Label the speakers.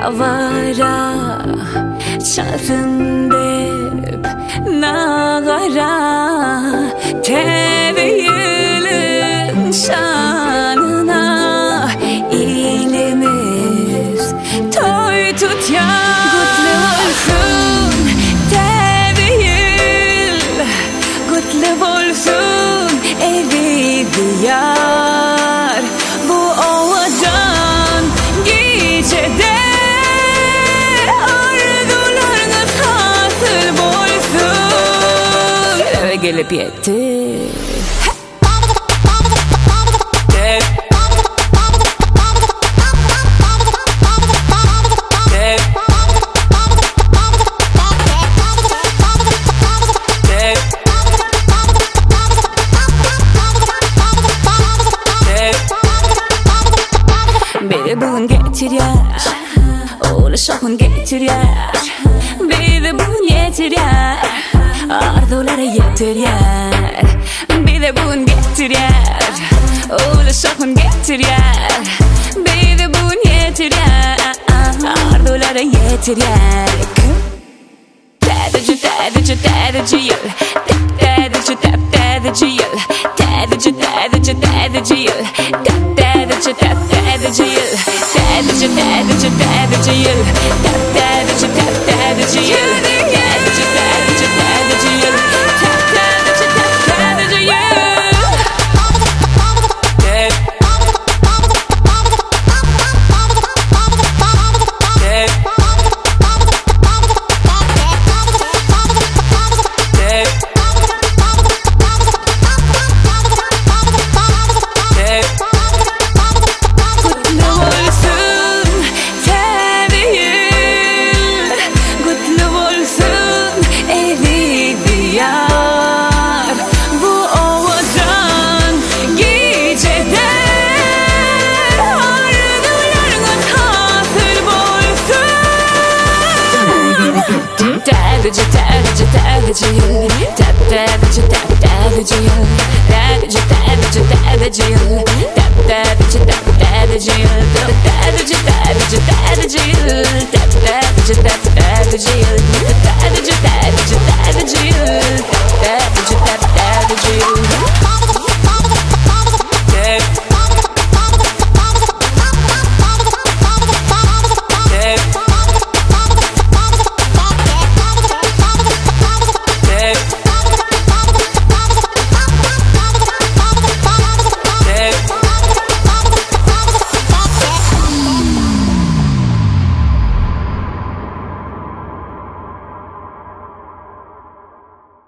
Speaker 1: avara çalsın nagara Teveyilin şanına ilimiz toy tut ya Kutlu olsun Teveyil Kutlu olsun evi diyar Bu ovadan gecede arzularınız hasıl bolsun Eve gelip yetti Bir bugün getir yer Ulaşakın getir yer Bir de bugün getir yer Arzulara yetir yer Bir de bugün getir yer Ulaşakın getir yer Bir de bugün getir yer Arzulara yetir yer Tədəcə, tədəcə, tədəcə yıl Tədəcə, tədəcə yıl Tədəcə, tədəcə, tədəcə yıl Tədəcə, tədəcə yıl Tədəcə, tədəcə, tədəcə yıl Tədəcə, tədəcə yıl Tədəcə, tədəcə, tədəcə yıl Tədəcə, tədəcə yıl Tədəcə, tədəcə, tədəcə yıl Tədəcə, tədəcə yıl Tədəcə, tədəcə, tədəcə yıl Tədəcə, tədəcə yıl Tədəcə, tədəcə, tədəcə yıl Tədəcə, tədəcə yıl Tədəcə, tədəcə, tədəcə yıl